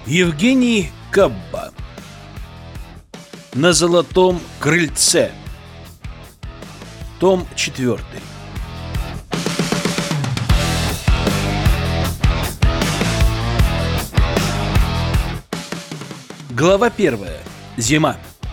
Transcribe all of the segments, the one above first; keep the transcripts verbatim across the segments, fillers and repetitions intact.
Евгений Кабба. На золотом крыльце. Том четвертый. Глава первая. Зима.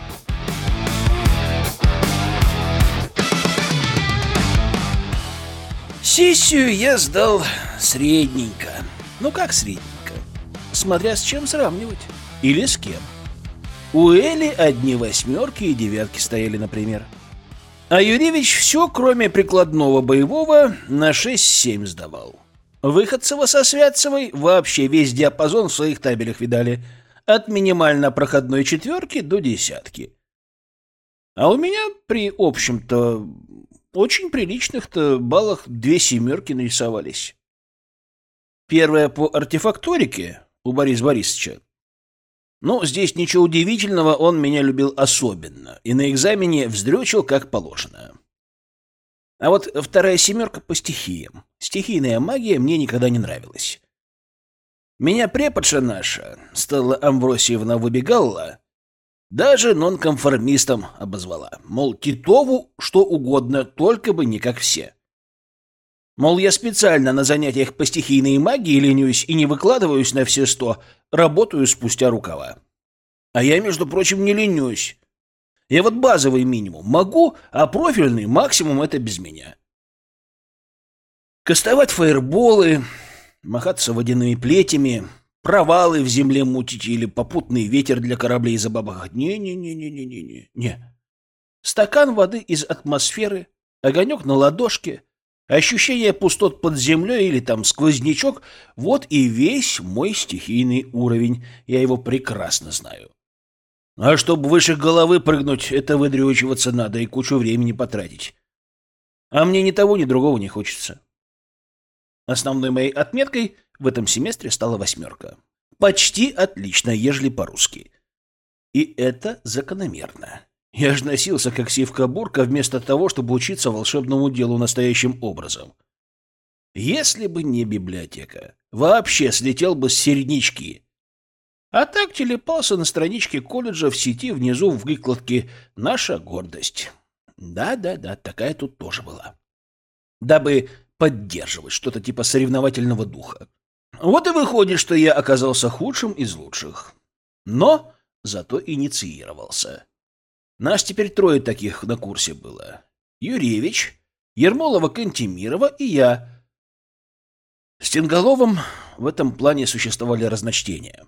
Сессию я сдал средненько. Ну как средненько? Смотря с чем сравнивать. Или с кем. У Эли одни восьмерки и девятки стояли, например. А Юрьевич все, кроме прикладного боевого, на шесть-семь сдавал. Выходцева со Святцевой вообще весь диапазон в своих табелях видали. От минимально проходной четверки до десятки. А у меня при общем-то очень приличных-то баллах две семерки нарисовались. Первая по артефакторике у Бориса Борисовича. Ну, здесь ничего удивительного, он меня любил особенно и на экзамене вздрючил как положено. А вот вторая семерка по стихиям. Стихийная магия мне никогда не нравилась. Меня преподша наша, Стелла Амвросиевна Выбегалла, даже нонконформистом обозвала. Мол, Титову что угодно, только бы не как все. Мол, я специально на занятиях по стихийной магии ленюсь и не выкладываюсь на все сто, работаю спустя рукава. А я, между прочим, не ленюсь. Я вот базовый минимум могу, а профильный максимум это без меня. Кастовать фаерболы, махаться водяными плетями, провалы в земле мутить или попутный ветер для кораблей забабахать. Не-не-не-не-не-не-не. Не. Стакан воды из атмосферы, огонек на ладошке, ощущение пустот под землей или там сквознячок — вот и весь мой стихийный уровень. Я его прекрасно знаю. А чтобы выше головы прыгнуть, это выдрючиваться надо и кучу времени потратить. А мне ни того, ни другого не хочется. Основной моей отметкой в этом семестре стала восьмерка. Почти отлично, ежели по-русски. И это закономерно. Я ж носился, как сивка-бурка, вместо того, чтобы учиться волшебному делу настоящим образом. Если бы не библиотека, вообще слетел бы с середнячки. А так телепался на страничке колледжа в сети внизу в выкладке «Наша гордость». Да-да-да, такая тут тоже была. Дабы поддерживать что-то типа соревновательного духа. Вот и выходит, что я оказался худшим из лучших. Но зато инициировался. Нас теперь трое таких на курсе было. Юрьевич, Ермолова-Кантемирова и я. С Тинголовым в этом плане существовали разночтения.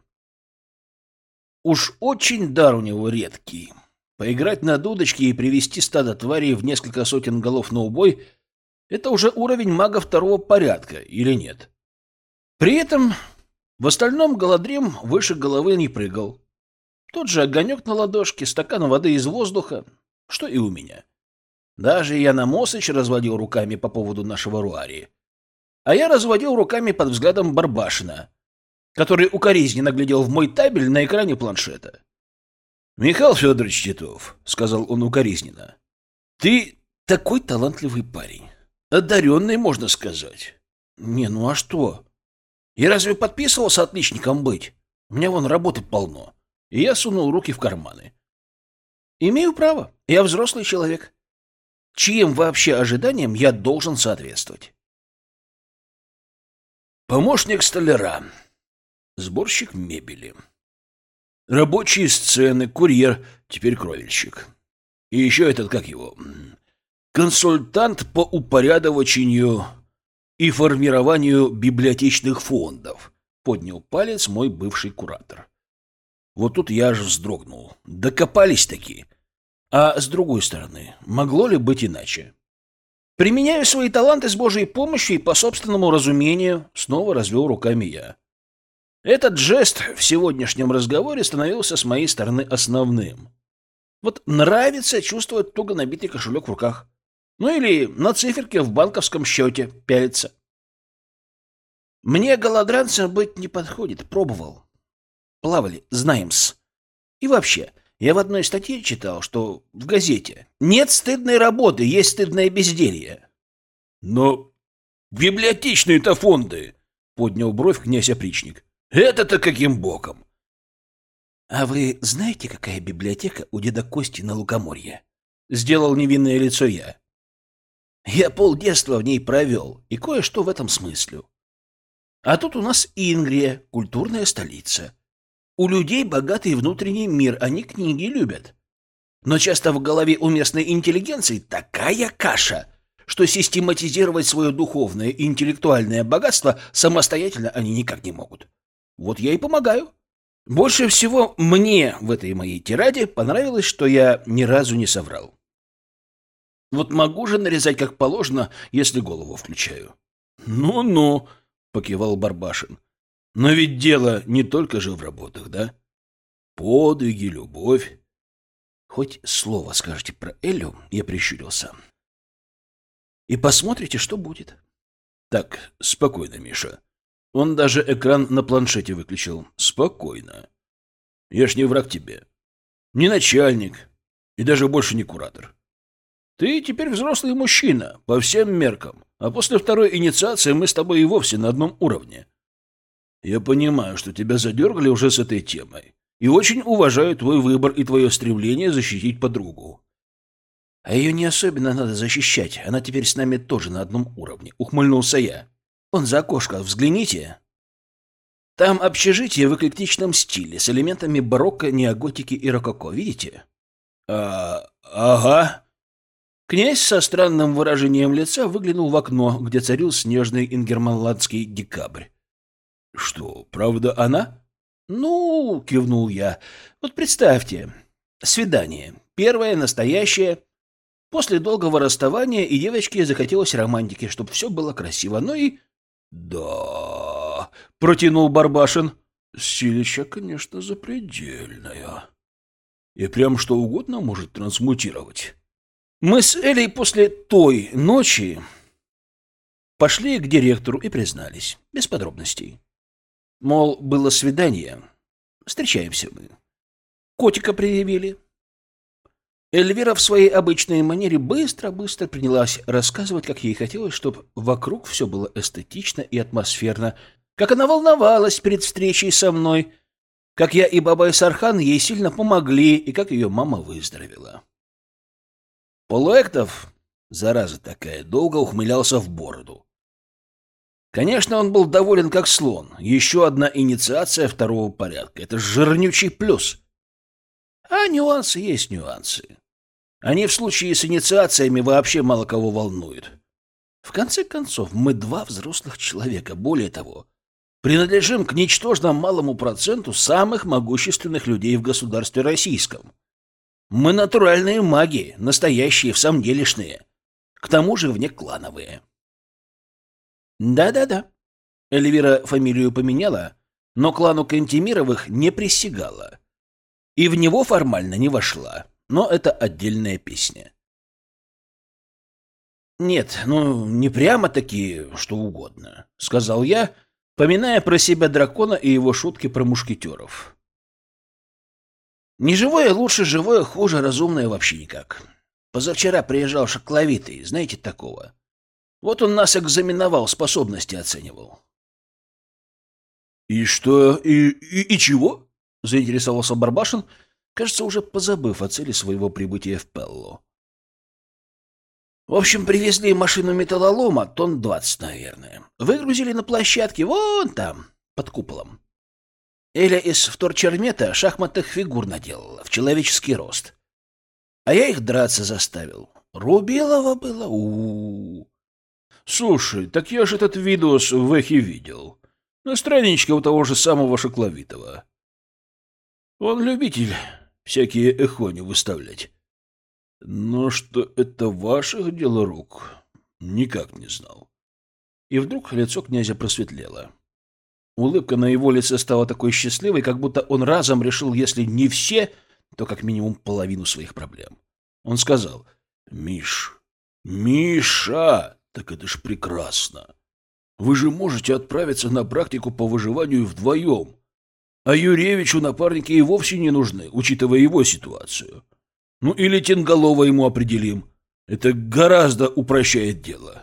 Уж очень дар у него редкий. Поиграть на дудочке и привести стадо тварей в несколько сотен голов на убой — это уже уровень мага второго порядка, или нет? При этом в остальном Голодрим выше головы не прыгал. Тот же огонек на ладошке, стакан воды из воздуха, что и у меня. Даже Ян Амосыч разводил руками по поводу нашего Руари. А я разводил руками под взглядом Барбашина, который укоризненно глядел в мой табель на экране планшета. — Михаил Федорович Титов, — сказал он укоризненно, — ты такой талантливый парень. Одаренный, можно сказать. Не, ну а что? Я разве подписывался отличником быть? У меня вон работы полно. И я сунул руки в карманы. Имею право. Я взрослый человек. Чьим вообще ожиданиям я должен соответствовать? Помощник столяра. Сборщик мебели. Рабочие сцены, курьер, теперь кровельщик. И еще этот, как его, консультант по упорядочению и формированию библиотечных фондов. Поднял палец мой бывший куратор. Вот тут я аж вздрогнул. Докопались такие. А с другой стороны, могло ли быть иначе? Применяю свои таланты с Божьей помощью и по собственному разумению, снова развел руками я. Этот жест в сегодняшнем разговоре становился с моей стороны основным. Вот нравится чувствовать туго набитый кошелек в руках. Ну или на циферке в банковском счете пялиться. Мне голодранцем быть не подходит, пробовал. Плавали, знаем-с. И вообще, я в одной статье читал, что в газете нет стыдной работы, есть стыдное безделье. Но библиотечные-то фонды, поднял бровь князь опричник. Это-то каким боком? А вы знаете, какая библиотека у деда Кости на Лукоморье? Сделал невинное лицо я. Я полдетства в ней провел, и кое-что в этом смыслю. А тут у нас Ингрия, культурная столица. У людей богатый внутренний мир, они книги любят. Но часто в голове у местной интеллигенции такая каша, что систематизировать свое духовное и интеллектуальное богатство самостоятельно они никак не могут. Вот я и помогаю. Больше всего мне в этой моей тираде понравилось, что я ни разу не соврал. Вот могу же нарезать как положено, если голову включаю. «Ну-ну», — покивал Барбашин. «Но ведь дело не только же в работах, да? Подвиги, любовь. Хоть слово скажете про Элю, я прищурился. И посмотрите, что будет». «Так, спокойно, Миша». Он даже экран на планшете выключил. «Спокойно. Я ж не враг тебе. Не начальник. И даже больше не куратор. Ты теперь взрослый мужчина, по всем меркам. А после второй инициации мы с тобой и вовсе на одном уровне. Я понимаю, что тебя задергали уже с этой темой. И очень уважаю твой выбор и твое стремление защитить подругу. А ее не особенно надо защищать. Она теперь с нами тоже на одном уровне. Ухмыльнулся я. Вон за окошко взгляните. Там общежитие в эклектичном стиле, с элементами барокко, неоготики и рококо. Видите? А, ага. Князь со странным выражением лица выглянул в окно, где царил снежный ингерманландский декабрь. Что, правда она? Ну, кивнул я. Вот представьте, свидание. Первое, настоящее. После долгого расставания и девочке захотелось романтики, чтобы все было красиво. Ну и... Да, протянул Барбашин. Силища, конечно, запредельная. И прям что угодно может трансмутировать. Мы с Элей после той ночи пошли к директору и признались, без подробностей. Мол, было свидание, встречаемся мы. Котика предъявили. Эльвира в своей обычной манере быстро-быстро принялась рассказывать, как ей хотелось, чтобы вокруг все было эстетично и атмосферно, как она волновалась перед встречей со мной, как я и Бабай Сархан ей сильно помогли, и как ее мама выздоровела. Полуэктов, зараза такая, долго ухмылялся в бороду. Конечно, он был доволен как слон. Еще одна инициация второго порядка. Это жирнючий плюс. А нюансы есть нюансы. Они в случае с инициациями вообще мало кого волнуют. В конце концов, мы два взрослых человека. Более того, принадлежим к ничтожно малому проценту самых могущественных людей в государстве российском. Мы натуральные маги, настоящие, всамделишные. К тому же внеклановые. Да-да-да. Эльвира фамилию поменяла, но клану Кантемировых не присягала. И в него формально не вошла. Но это отдельная песня. «Нет, ну, не прямо-таки что угодно», — сказал я, поминая про себя дракона и его шутки про мушкетеров. «Неживое лучше, живое хуже, разумное вообще никак. Позавчера приезжал Шакловитый, знаете такого? Вот он нас экзаменовал, способности оценивал». «И что? И, и, и чего?» — заинтересовался Барбашин, кажется, уже позабыв о цели своего прибытия в Пелло. В общем, привезли машину металлолома, тонн двадцать, наверное. Выгрузили на площадке, вон там, под куполом. Эля из вторчермета шахматных фигур наделала, в человеческий рост. А я их драться заставил. Рубилово было, у, -у, -у. Слушай, так я же этот видос в эхе видел. На страничке у того же самого Шакловитого. Он любитель всякие эхони выставлять. Но что это ваших дело рук, никак не знал. И вдруг лицо князя просветлело. Улыбка на его лице стала такой счастливой, как будто он разом решил, если не все, то как минимум половину своих проблем. Он сказал: «Миш, Миша, так это ж прекрасно. Вы же можете отправиться на практику по выживанию вдвоем. А Юревичу напарники и вовсе не нужны, учитывая его ситуацию. Ну или Тинголова ему определим. Это гораздо упрощает дело».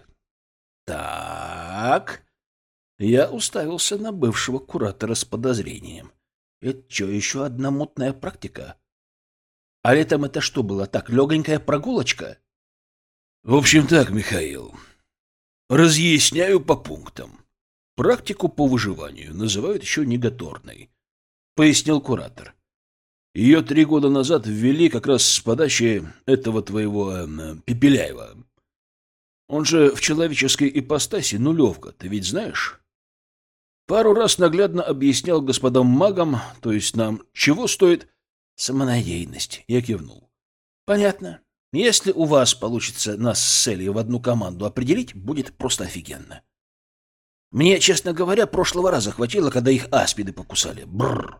Так. Я уставился на бывшего куратора с подозрением. Это что, еще одна мутная практика? А летом это что было? Так, легонькая прогулочка? В общем так, Михаил. Разъясняю по пунктам. Практику по выживанию называют еще негаторной, пояснил куратор. Ее три года назад ввели как раз с подачи этого твоего э, Пепеляева. Он же в человеческой ипостаси нулевка, ты ведь знаешь? Пару раз наглядно объяснял господам магам, то есть нам, чего стоит самонадеянность. Я кивнул. Понятно. Если у вас получится нас с Элей в одну команду определить, будет просто офигенно. Мне, честно говоря, прошлого раза хватило, когда их аспиды покусали. Бррр.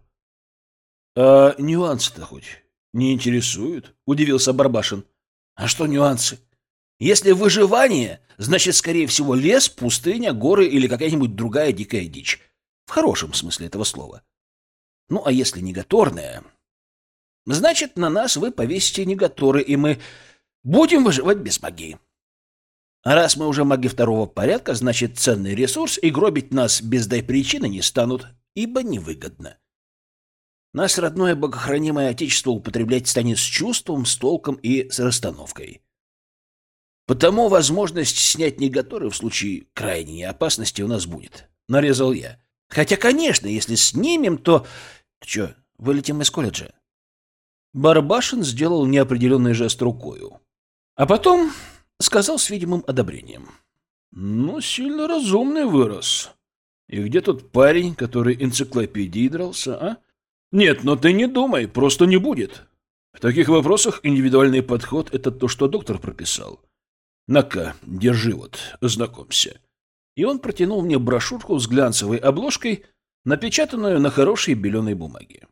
А нюансы-то хоть не интересуют? Удивился Барбашин. А что нюансы? Если выживание, значит, скорее всего, лес, пустыня, горы или какая-нибудь другая дикая дичь. В хорошем смысле этого слова. Ну, а если негаторная, значит, на нас вы повесите негаторы, и мы будем выживать без магии. А раз мы уже маги второго порядка, значит, ценный ресурс, и гробить нас без дай причины не станут, ибо невыгодно. Нас родное богохранимое отечество употреблять станет с чувством, с толком и с расстановкой. Потому возможность снять негаторы в случае крайней опасности у нас будет. Нарезал я. Хотя, конечно, если снимем, то... Че, вылетим из колледжа? Барбашин сделал неопределенный жест рукою. А потом сказал с видимым одобрением. Ну, сильно разумный вырос. И где тот парень, который энциклопедией дрался, а? Нет, но ты не думай, просто не будет. В таких вопросах индивидуальный подход — это то, что доктор прописал. На-ка, держи вот, знакомься. И он протянул мне брошюрку с глянцевой обложкой, напечатанную на хорошей беленой бумаге.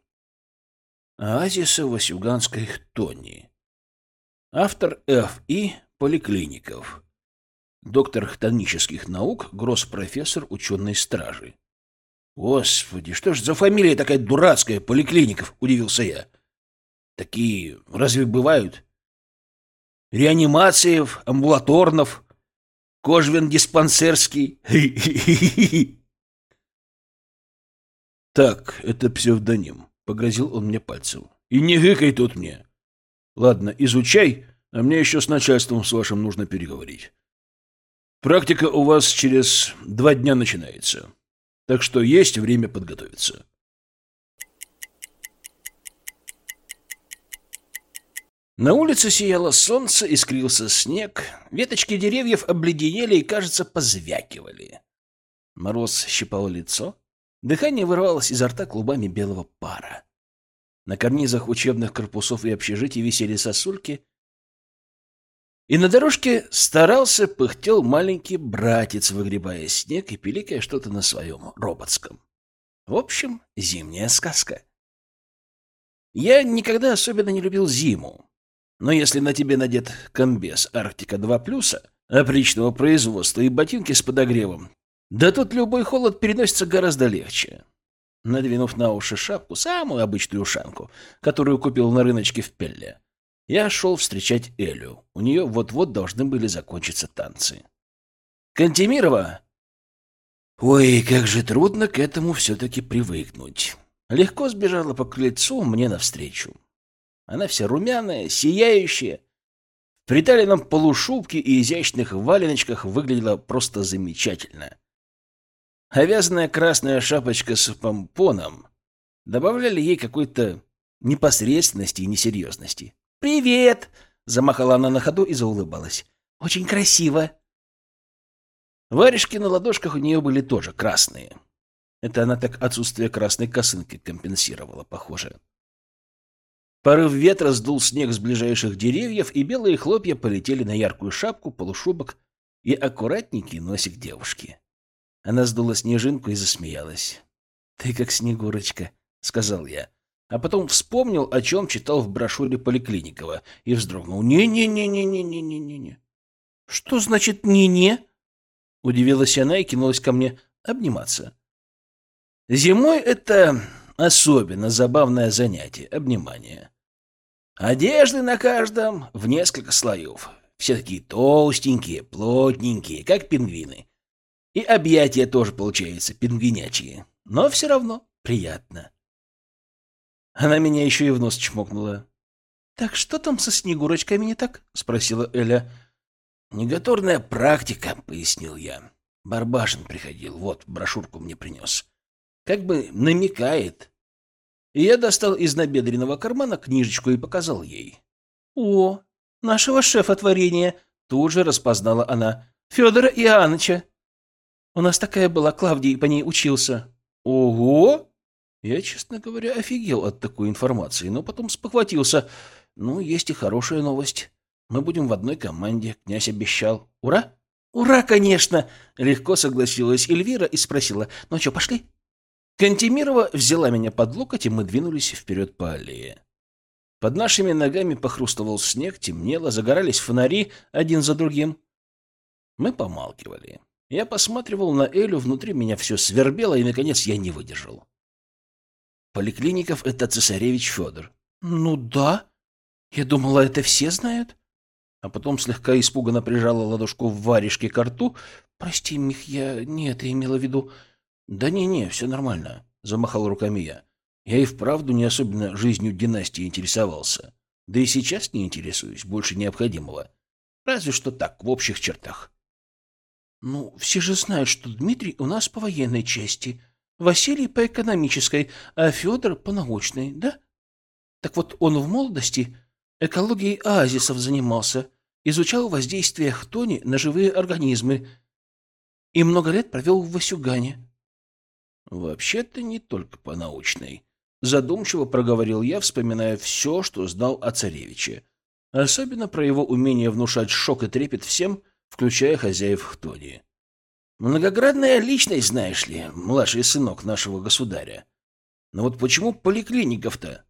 Оазисы Васюганской хтони. Автор Ф И Поликлиников. Доктор хтонических наук, гросс-профессор ученой стражи. Господи, что ж за фамилия такая дурацкая, Поликлиников, удивился я. Такие разве бывают? Реанимациев, амбулаторнов, Кожвен-диспансерский. Так, это псевдоним, погрозил он мне пальцем. И не гыкай тут мне. Ладно, изучай, а мне еще с начальством с вашим нужно переговорить. Практика у вас через два дня начинается, так что есть время подготовиться. На улице сияло солнце, искрился снег, веточки деревьев обледенели и, кажется, позвякивали. Мороз щипал лицо, дыхание вырывалось изо рта клубами белого пара. На карнизах учебных корпусов и общежитий висели сосульки, и на дорожке старался, пыхтел маленький братец, выгребая снег и пиликая что-то на своем роботском. В общем, зимняя сказка. Я никогда особенно не любил зиму. Но если на тебе надет комбез Арктика два плюса, опричного производства и ботинки с подогревом, да тут любой холод переносится гораздо легче. Надвинув на уши шапку, самую обычную ушанку, которую купил на рыночке в Пелле, я шел встречать Элю. У нее вот-вот должны были закончиться танцы. Кантемирова? Ой, как же трудно к этому все-таки привыкнуть. Легко сбежала по крыльцу мне навстречу. Она вся румяная, сияющая, в приталенном полушубке и изящных валеночках выглядела просто замечательно. А вязаная красная шапочка с помпоном добавляли ей какой-то непосредственности и несерьезности. «Привет!» — замахала она на ходу и заулыбалась. «Очень красиво!» Варежки на ладошках у нее были тоже красные. Это она так отсутствие красной косынки компенсировала, похоже. Порыв ветра сдул снег с ближайших деревьев, и белые хлопья полетели на яркую шапку, полушубок и аккуратненький носик девушки. Она сдула снежинку и засмеялась. «Ты как Снегурочка», — сказал я. А потом вспомнил, о чем читал в брошюре Поликлиникова, и вздрогнул. «Не-не-не-не-не-не-не-не». «Что значит «не-не»?» — удивилась она и кинулась ко мне обниматься. Зимой это особенно забавное занятие — обнимание. Одежды на каждом в несколько слоев. Все такие толстенькие, плотненькие, как пингвины. И объятия тоже, получается, пингвинячие. Но все равно приятно. Она меня еще и в нос чмокнула. «Так что там со Снегурочками не так?» — спросила Эля. «Негаторная практика», — пояснил я. «Барбашин приходил, вот, брошюрку мне принес. Как бы намекает». И я достал из набедренного кармана книжечку и показал ей. «О, нашего шефа творения!» — тут же распознала она. «Федора Иоанновича. У нас такая была, Клавдий по ней учился». «Ого!» Я, честно говоря, офигел от такой информации, но потом спохватился. «Ну, есть и хорошая новость. Мы будем в одной команде, князь обещал. Ура?» «Ура, конечно!» — легко согласилась Эльвира и спросила. «Ну что, пошли?» Кантемирова взяла меня под локоть, и мы двинулись вперед по аллее. Под нашими ногами похрустывал снег, темнело, загорались фонари один за другим. Мы помалкивали. Я посматривал на Элю, внутри меня все свербело, и, наконец, я не выдержал. «Поликлиников — это цесаревич Федор». «Ну да. Я думала, это все знают». А потом слегка испуганно прижала ладошку в варежке ко рту. «Прости, Мих, я не это имела в виду». «Да не-не, все нормально», — замахал руками я. «Я и вправду не особенно жизнью династии интересовался. Да и сейчас не интересуюсь, больше необходимого. Разве что так, в общих чертах». «Ну, все же знают, что Дмитрий у нас по военной части, Василий по экономической, а Федор по научной, да? Так вот, он в молодости экологией оазисов занимался, изучал воздействие хтони на живые организмы и много лет провел в Васюгане». «Вообще-то не только по научной», — задумчиво проговорил я, вспоминая все, что знал о царевиче. Особенно про его умение внушать шок и трепет всем, включая хозяев хтони. «Многоградная личность, знаешь ли, младший сынок нашего государя. Но вот почему поликлиников-то?»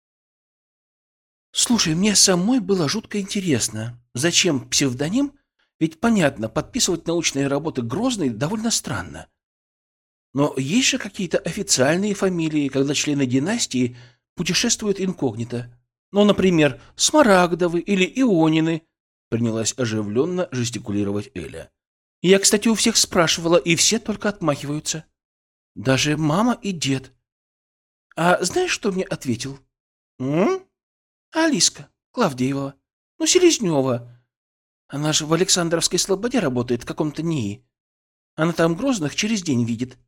«Слушай, мне самой было жутко интересно. Зачем псевдоним? Ведь, понятно, подписывать научные работы Грозный довольно странно. Но есть же какие-то официальные фамилии, когда члены династии путешествуют инкогнито. Ну, например, Смарагдовы или Ионины», — принялась оживленно жестикулировать Эля. «Я, кстати, у всех спрашивала, и все только отмахиваются. Даже мама и дед. А знаешь, что мне ответил? М? Алиска Клавдеева. Ну, Селезнева. Она же в Александровской Слободе работает, в каком-то НИИ. Она там Грозных через день видит.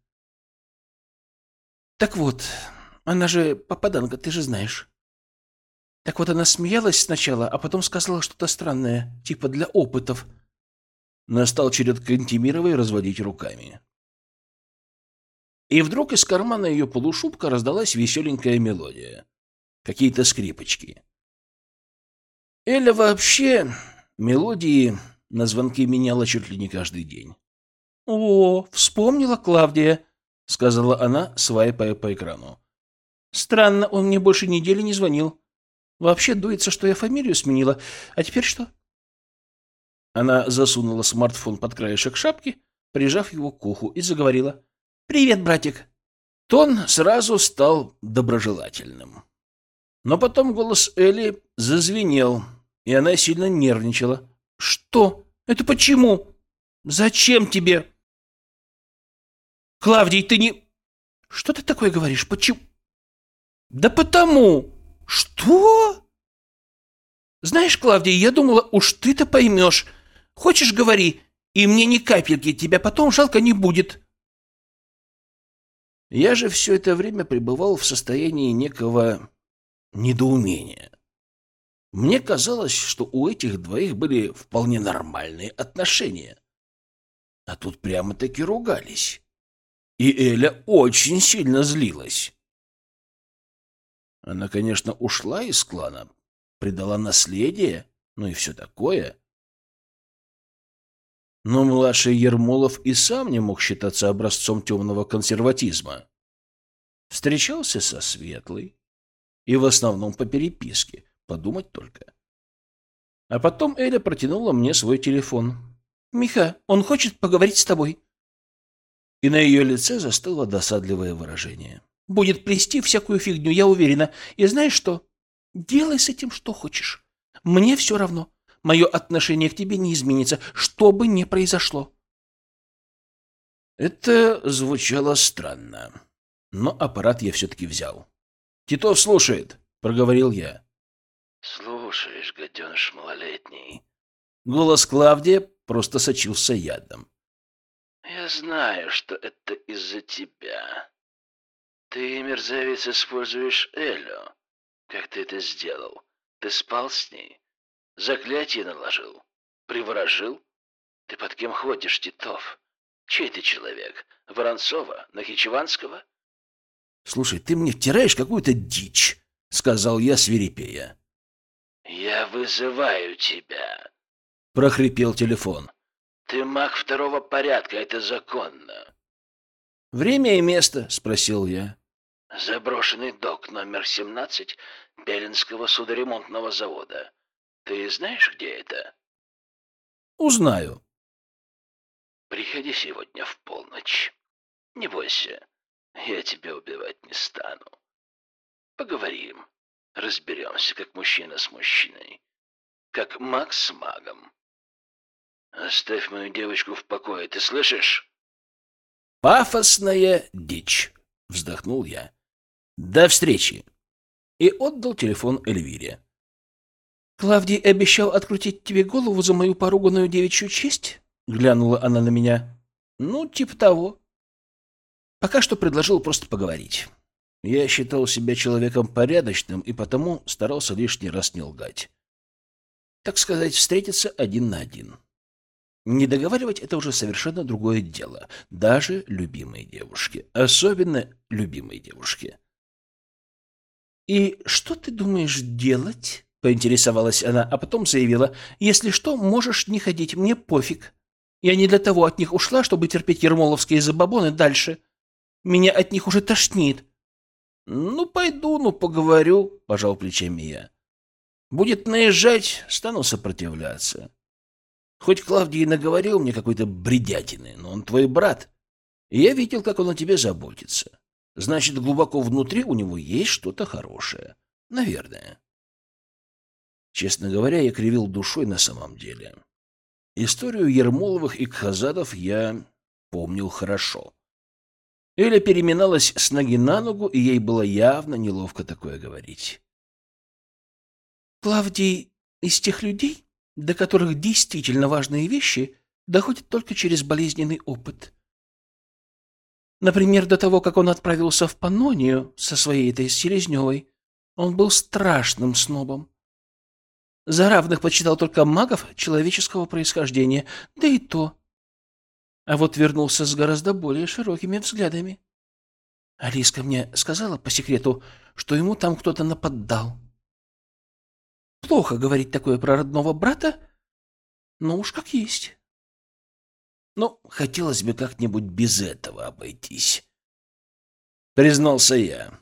Так вот, она же попаданка, ты же знаешь. Так вот, она смеялась сначала, а потом сказала что-то странное, типа для опытов». Настал черед Кантемировой разводить руками. И вдруг из кармана ее полушубка раздалась веселенькая мелодия. Какие-то скрипочки. Эля вообще мелодии на звонки меняла чуть ли не каждый день. «О, вспомнила Клавдия», — сказала она, свайпая по экрану. «Странно, он мне больше недели не звонил. Вообще дуется, что я фамилию сменила. А теперь что?» Она засунула смартфон под краешек шапки, прижав его к уху, и заговорила. «Привет, братик». Тон сразу стал доброжелательным. Но потом голос Эли зазвенел, и она сильно нервничала. «Что? Это почему? Зачем тебе?» «Клавдий, ты не...» «Что ты такое говоришь? Почему?» «Да потому...» «Что?» «Знаешь, Клавдий, я думала, уж ты-то поймешь. Хочешь, говори, и мне ни капельки тебя потом жалко не будет». Я же все это время пребывал в состоянии некого недоумения. Мне казалось, что у этих двоих были вполне нормальные отношения. А тут прямо-таки ругались. И Эля очень сильно злилась. Она, конечно, ушла из клана, предала наследие, ну и все такое. Но младший Ермолов и сам не мог считаться образцом темного консерватизма. Встречался со Светлой, и в основном по переписке, подумать только. А потом Эля протянула мне свой телефон. «Миха, он хочет поговорить с тобой». И на ее лице застыло досадливое выражение. «Будет плести всякую фигню, я уверена. И знаешь что? Делай с этим что хочешь. Мне все равно. Мое отношение к тебе не изменится, что бы ни произошло». Это звучало странно, но аппарат я все-таки взял. Титов слушает, проговорил я. Слушаешь, гаденыш малолетний. Голос Клавдия просто сочился ядом. Я знаю, что это из-за тебя. Ты, мерзавец, используешь Элю. Как ты это сделал? Ты спал с ней? Заклятие наложил? Приворожил? Ты под кем ходишь, Титов? Чей ты человек? Воронцова? Нахичеванского? Слушай, ты мне втираешь какую-то дичь, сказал я свирепея. Я вызываю тебя, прохрипел телефон. Ты маг второго порядка, это законно. Время и место, спросил я. Заброшенный док номер семнадцать Белинского судоремонтного завода. Ты знаешь, где это? Узнаю. Приходи сегодня в полночь. Не бойся, я тебя убивать не стану. Поговорим, разберемся, как мужчина с мужчиной, как маг с магом. Оставь мою девочку в покое, ты слышишь? Пафосная дичь, вздохнул я. До встречи. И отдал телефон Эльвире. Клавдий обещал открутить тебе голову за мою поруганную девичью честь? Глянула она на меня. Ну, типа того. Пока что предложил просто поговорить. Я считал себя человеком порядочным и потому старался лишний раз не лгать. Так сказать, встретиться один на один. Не договаривать — это уже совершенно другое дело. Даже любимой девушке. Особенно любимой девушке. «И что ты думаешь делать?» — поинтересовалась она, а потом заявила. «Если что, можешь не ходить, мне пофиг. Я не для того от них ушла, чтобы терпеть ермоловские забабоны дальше. Меня от них уже тошнит». «Ну, пойду, ну, поговорю», — пожал плечами я. «Будет наезжать, стану сопротивляться. Хоть Клавдий наговорил мне какой-то бредятины, но он твой брат, и я видел, как он о тебе заботится. Значит, глубоко внутри у него есть что-то хорошее. Наверное». Честно говоря, я кривил душой на самом деле. Историю Ермоловых и Кхазадов я помнил хорошо. Эля переминалась с ноги на ногу, и ей было явно неловко такое говорить. «Клавдий из тех людей, до которых действительно важные вещи доходят только через болезненный опыт. Например, до того, как он отправился в Паннонию со своей этой Селезневой, он был страшным снобом. За равных почитал только магов человеческого происхождения, да и то. А вот вернулся с гораздо более широкими взглядами. Алиска мне сказала по секрету, что ему там кто-то нападал. Плохо говорить такое про родного брата, но уж как есть. Ну, хотелось бы как-нибудь без этого обойтись, признался я.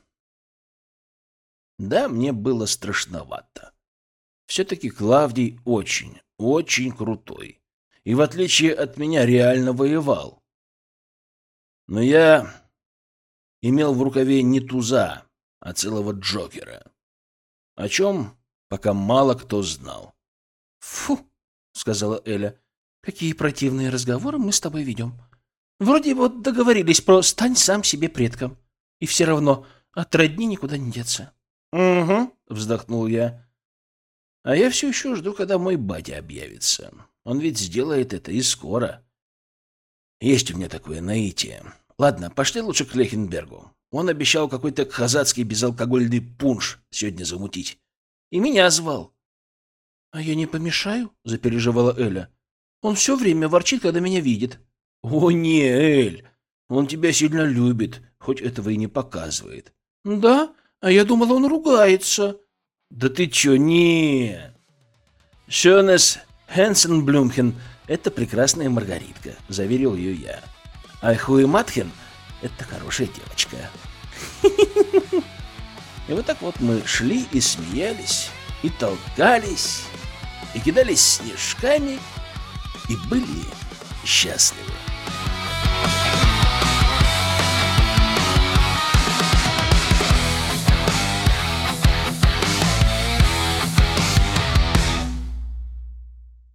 Да, мне было страшновато. Все-таки Клавдий очень, очень крутой. И в отличие от меня реально воевал. Но я имел в рукаве не туза, а целого Джокера. О чем пока мало кто знал. «Фу!» — сказала Эля. «Какие противные разговоры мы с тобой ведем. Вроде вот договорились про «стань сам себе предком». И все равно от родни никуда не деться». «Угу», — вздохнул я. «А я все еще жду, когда мой батя объявится. Он ведь сделает это и скоро. Есть у меня такое наитие. Ладно, пошли лучше к Лехенбергу. Он обещал какой-то казацкий безалкогольный пунш сегодня замутить. И меня звал». «А я не помешаю?» — запереживала Эля. «Он все время ворчит, когда меня видит». «О, не, Эль, он тебя сильно любит, хоть этого и не показывает». «Да? А я думала, он ругается». «Да ты чё, не...» «Шёнес Хенсенблюмхен — это прекрасная Маргаритка», — заверил ее я. «А Хуематхен — это хорошая девочка». И вот так вот мы шли и смеялись, и толкались, и кидались снежками, и были счастливы.